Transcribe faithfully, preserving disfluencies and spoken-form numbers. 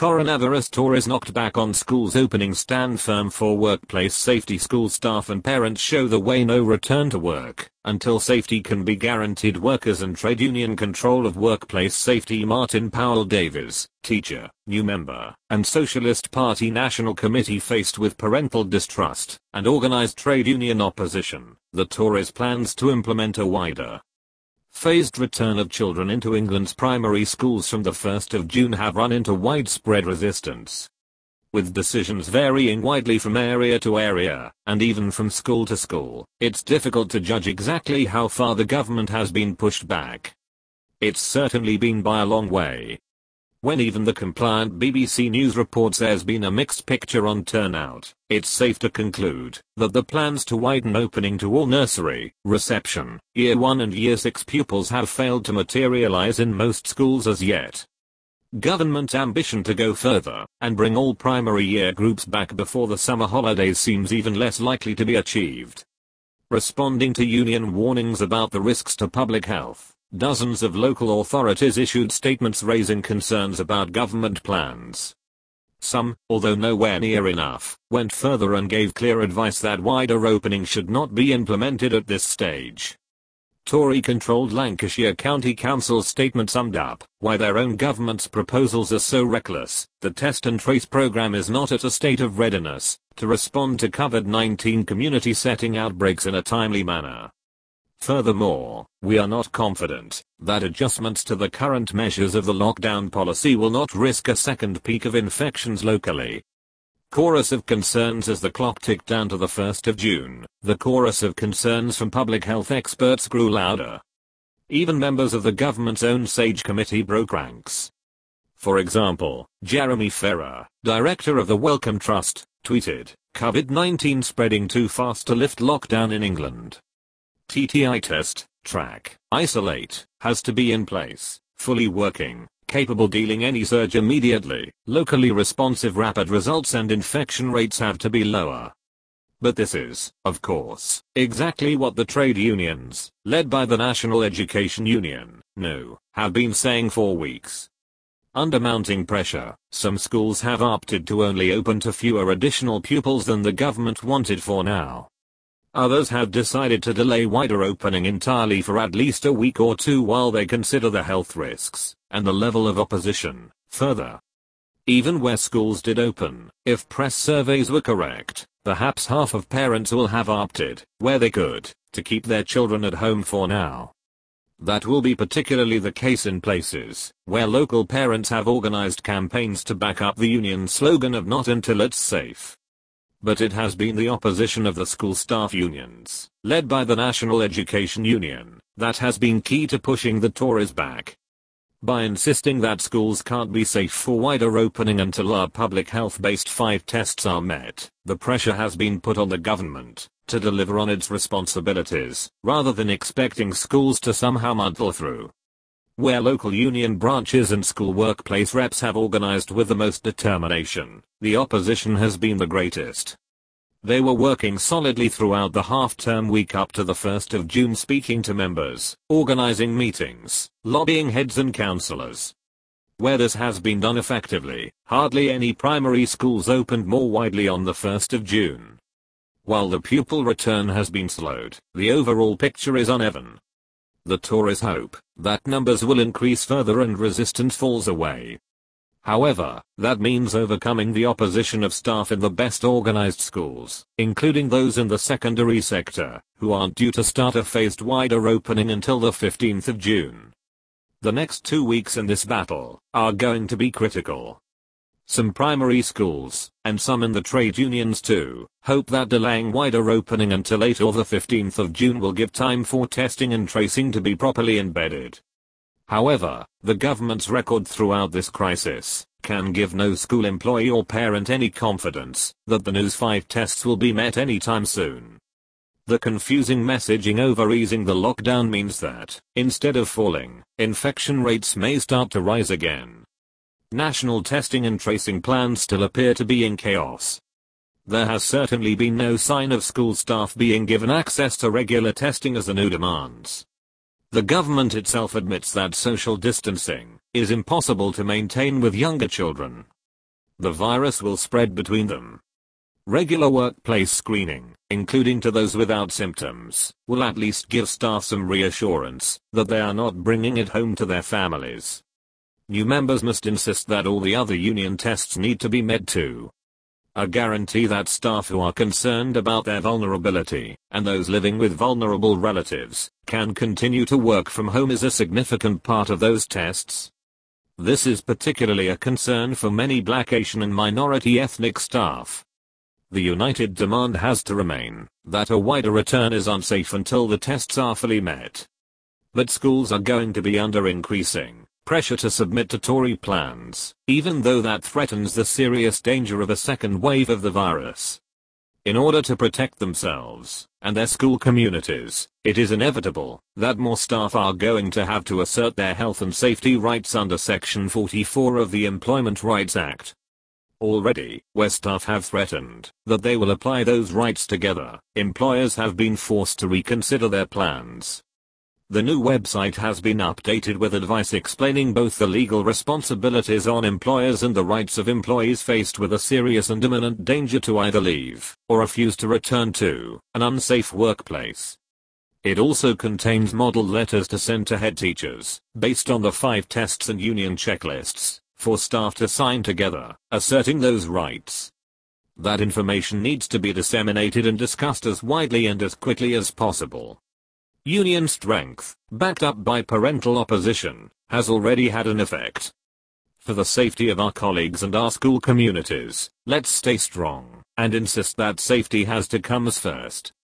Coronavirus Tories knocked back on schools opening stand firm for workplace safety. School staff and parents show the way. No return to work until safety can be guaranteed. Workers and trade union control of workplace safety. Martin Powell Davies, teacher, new member, and Socialist Party National Committee faced with parental distrust and organized trade union opposition. The Tories' plans to implement a wider phased return of children into England's primary schools from the first of June have run into widespread resistance, with decisions varying widely from area to area, and even from school to school. It's difficult to judge exactly how far the government has been pushed back. It's certainly been by a long way. When even the compliant B B C News reports there's been a mixed picture on turnout, it's safe to conclude that the plans to widen opening to all nursery, reception, year one and year six pupils have failed to materialize in most schools as yet. Government ambition to go further and bring all primary year groups back before the summer holidays seems even less likely to be achieved. Responding to union warnings about the risks to public health, dozens of local authorities issued statements raising concerns about government plans. Some, although nowhere near enough, went further and gave clear advice that wider opening should not be implemented at this stage. Tory-controlled Lancashire County Council's statement summed up why their own government's proposals are so reckless. The test and trace programme is not at a state of readiness to respond to COVID nineteen community setting outbreaks in a timely manner. Furthermore, we are not confident that adjustments to the current measures of the lockdown policy will not risk a second peak of infections locally. Chorus of concerns as the clock ticked down to the first of June, the chorus of concerns from public health experts grew louder. Even members of the government's own SAGE committee broke ranks. For example, Jeremy Ferrer, director of the Wellcome Trust, tweeted, "COVID nineteen spreading too fast to lift lockdown in England. T T I test, track, isolate, has to be in place, fully working, capable dealing any surge immediately, locally responsive rapid results and infection rates have to be lower." But this is, of course, exactly what the trade unions, led by the National Education Union, N U, have been saying for weeks. Under mounting pressure, some schools have opted to only open to fewer additional pupils than the government wanted for now. Others have decided to delay wider opening entirely for at least a week or two while they consider the health risks and the level of opposition. Further, even where schools did open, if press surveys were correct, perhaps half of parents will have opted, where they could, to keep their children at home for now. That will be particularly the case in places where local parents have organized campaigns to back up the union slogan of "not until it's safe." But it has been the opposition of the school staff unions, led by the National Education Union, that has been key to pushing the Tories back. By insisting that schools can't be safe for wider opening until our public health-based five tests are met, the pressure has been put on the government to deliver on its responsibilities, rather than expecting schools to somehow muddle through. Where local union branches and school workplace reps have organized with the most determination, the opposition has been the greatest. They were working solidly throughout the half-term week up to the first of June, speaking to members, organizing meetings, lobbying heads and councillors. Where this has been done effectively, hardly any primary schools opened more widely on the first of June. While the pupil return has been slowed, the overall picture is uneven. The Tories hope that numbers will increase further and resistance falls away. However, that means overcoming the opposition of staff in the best organized schools, including those in the secondary sector, who aren't due to start a phased wider opening until the fifteenth of June. The next two weeks in this battle are going to be critical. Some primary schools, and some in the trade unions too, hope that delaying wider opening until eight or the fifteenth of June will give time for testing and tracing to be properly embedded. However, the government's record throughout this crisis can give no school employee or parent any confidence that the N U's five tests will be met anytime soon. The confusing messaging over easing the lockdown means that, instead of falling, infection rates may start to rise again. National testing and tracing plans still appear to be in chaos. There has certainly been no sign of school staff being given access to regular testing as the N U demands. The government itself admits that social distancing is impossible to maintain with younger children. the virus will spread between them. Regular workplace screening, including to those without symptoms, will at least give staff some reassurance that they are not bringing it home to their families. New members must insist that all the other union tests need to be met too. A guarantee that staff who are concerned about their vulnerability, and those living with vulnerable relatives, can continue to work from home is a significant part of those tests. This is particularly a concern for many Black, Asian and minority ethnic staff. The united demand has to remain that a wider return is unsafe until the tests are fully met. But schools are going to be under increasing pressure to submit to Tory plans, even though that threatens the serious danger of a second wave of the virus. In order to protect themselves and their school communities, it is inevitable that more staff are going to have to assert their health and safety rights under Section forty-four of the Employment Rights Act. Already, where staff have threatened that they will apply those rights together, employers have been forced to reconsider their plans. The new website has been updated with advice explaining both the legal responsibilities on employers and the rights of employees faced with a serious and imminent danger to either leave or refuse to return to an unsafe workplace. It also contains model letters to send to head teachers, based on the five tests and union checklists, for staff to sign together, asserting those rights. That information needs to be disseminated and discussed as widely and as quickly as possible. Union strength, backed up by parental opposition, has already had an effect. For the safety of our colleagues and our school communities, let's stay strong and insist that safety has to come as first.